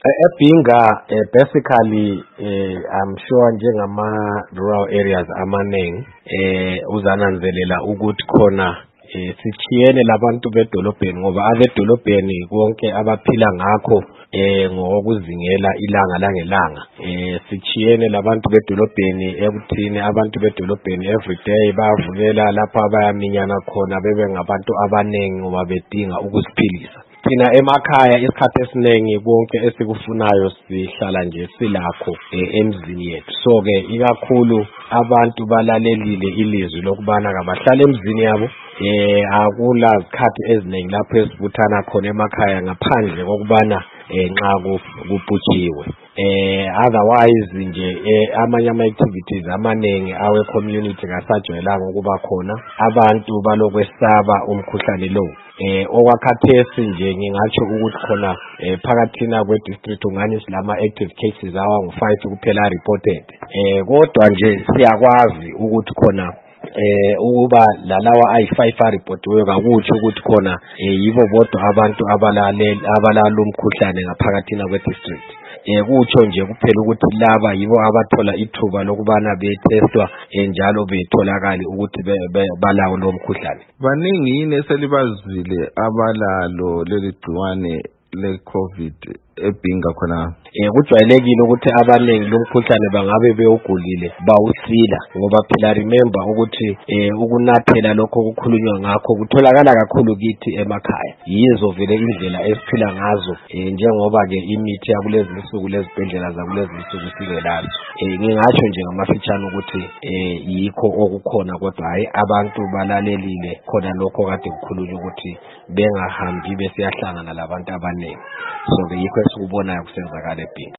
eBhinga basically I'm sure njengama-rural areas amaningi uzananzelela ukuthi khona sichiyene labantu bedolobheni ngoba abedolobheni konke abaphila ngakho ngokuzingela ilanga langelanga. Sichiyene labantu bedolobheni ekuthini abantu bedolobheni everyday bayavukela lapha bayaminyana khona bebe ngabantu abaningi ngoba bedinga ukusiphilisa. Thina emakhaya isikhathi esiningi konke esikufunayo sihlala nje silakho emzini yethu. So ke ikakhulu abantu balalelile ilizwi lokubana kabahlala emzini yabo. Akula izikhathi eziningi lapho esibuthana khona emakhaya ngaphandle kokubana nxa kuputshiwe. Otherwise nje amanye ama-activities amaningi awe community kasajwayelanga ukuba khona. Abantu balokwesaba umkhuhlane lo. Okwakhathesi nje ngingatsho ukuthi khona phakathina kwe-district ungani silama active cases awangu-5 kuphela reported. Kodwa nje siyakwazi ukuthi khona ukuba lalawa ayi-5 aripotiweyo kakutsho ukuthi khona yibo bodwa abantu abalala umkhuhlane ngaphakathina kwe-district. Kutsho nje kuphela ukuthi laba yibo abathola ithuba lokubana betestwa njalo betholakala ukuthi balawo lo mkhuhlane. Baningi yini eselibazile abalalo leli gciwane le-COVID eBhinga khona? Kujwayelekile ukuthi abaningi lomkhuhlane bangabe bewugulile bawusila ngoba phela remember ukuthi ukunathela lokho kukhulunywa ngakho kutholakala kakhulu kithi emakhaya. Yizo vele indlela esiphila ngazo njengoba ke imithi yakulezi insuku lezibhedlela zakulezi insuku singelazo. Ngingatsho nje ngamafitshane ukuthi yikho okukhona kodwa hayi abantu balalelile khona lokho kade kukhulunywa ukuthi bengahambi besiyahlangana labantu abaningi. So yikho esikubonayo kusenzakala eBhinga.